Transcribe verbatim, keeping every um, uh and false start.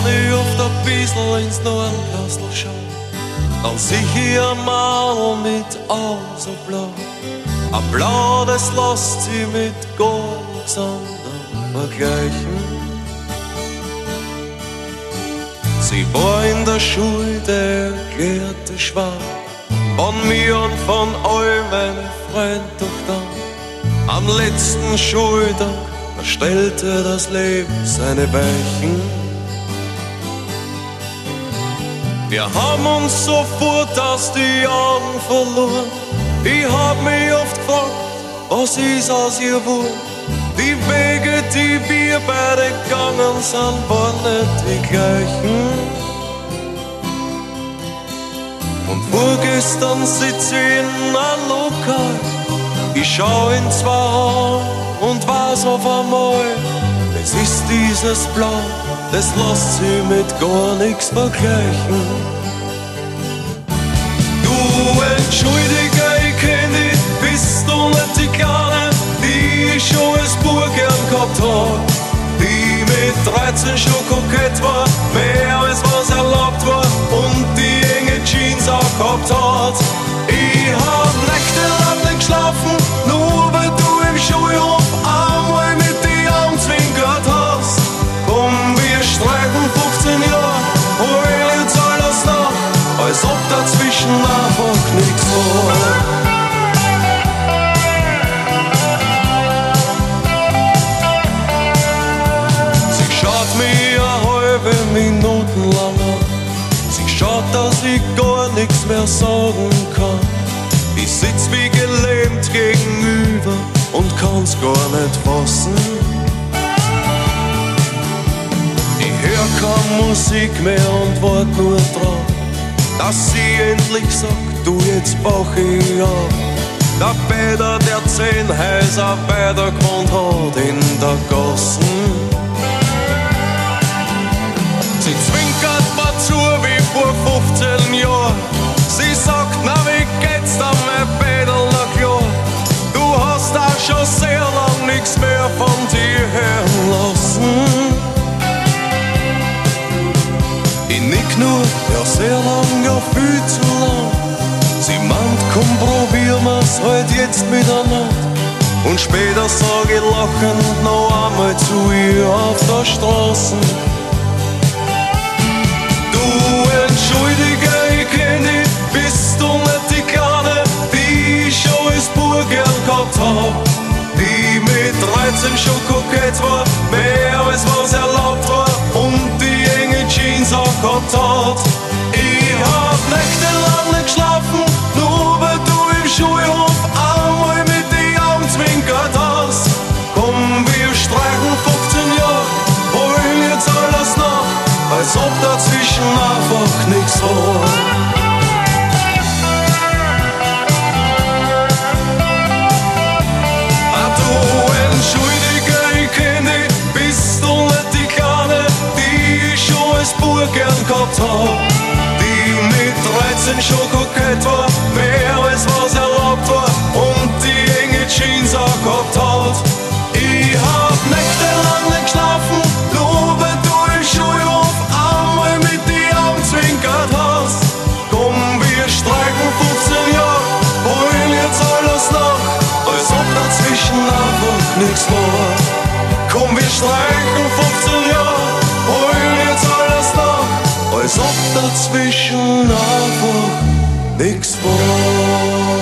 wenn ich auf der Wiesel ins Nordenkastel schau, dann sieh ich ein Mann mit Augen so blau. Ein Blau, das lässt sie mit gar nichts anderem vergleichen. Sie war in der Schule der erklärte Schwab, von mir und von all meinen Freunden doch dann. Am letzten Schultag, da stellte das Leben seine Weichen. Wir haben uns sofort aus die Augen verloren. Ich hab mich oft gefragt, was ist aus ihr geworden? Die Wege, die wir beide gegangen sind, waren nicht die gleichen. Und vorgestern sitz ich in einem Lokal, ich schau in zwei Augen und weiß auf einmal, es ist dieses Blau, das lässt sich mit gar nichts vergleichen. Du entschuldige, ich kenn dich, bist du nicht die Kleine, die ich schon als Bub gern gehabt hab, die mit dreizehn schon kokett war, mehr als was erlaubt war und die enge Jeans auch gehabt hat. Ich hab nächtelang nicht geschlafen, nur weil du im Schulhof einmal mit die Augen zwinkert hast. Komm, wir streichen fünfzehn Jahre, hol jetzt alles nach, als ob dazwischen einfach nichts war. Minuten lang an. Sie schaut, dass ich gar nichts mehr sagen kann. Ich sitz wie gelähmt gegenüber und kann's gar nicht fassen. Ich hör keine Musik mehr und wart nur drauf, dass sie endlich sagt, du, jetzt brauch ich ab. Der Peter, der zehn Häuser weiter gewohnt hat in der Gassen. Sie zwinkert mir zu wie vor fünfzehn Jahren. Sie sagt, na wie geht's da, mein Mädel, na klar. Du hast auch schon sehr lang nichts mehr von dir hören lassen. Ich nick nur, ja sehr lang, ja viel zu lang. Sie meint, komm, probieren wir's halt jetzt miteinander. Und später sag ich lachend noch einmal zu ihr auf der Straße. Entschuldige, ich kenn dich, bist du nicht die Kleine, die ich schon als Bub gern gehabt hab, die mit dreizehn schon kokett war, mehr als was erlaubt war und die enge Jeans auch gehabt hat. Ich hab nächtelang nicht geschlafen, nur weil du im Schulhof einmal mit die Augen zwinkert hast. Komm, wir streichen fünfzehn Jahre, holen jetzt alles nach, als ob dazwischen einfach nichts war. Ah, du entschuldige, ich kenn dich, bist du nicht die Kleine, die ich schon als Bub gern gehabt hab, die mit dreizehn schon kokett war, mehr als was erlaubt war und die enge Jeans auch gehabt hat. Ich hab nächtelang nicht geschlafen, nur weil du im Schulhof einmal mit die Augen zwinkert hast. Komm, wir streichen fünfzehn Jahre, holen jetzt alles nach, als ob dazwischen einfach nichts war. Komm, wir streichen fünfzehn Jahre, holen jetzt alles nach, als ob dazwischen einfach nichts war.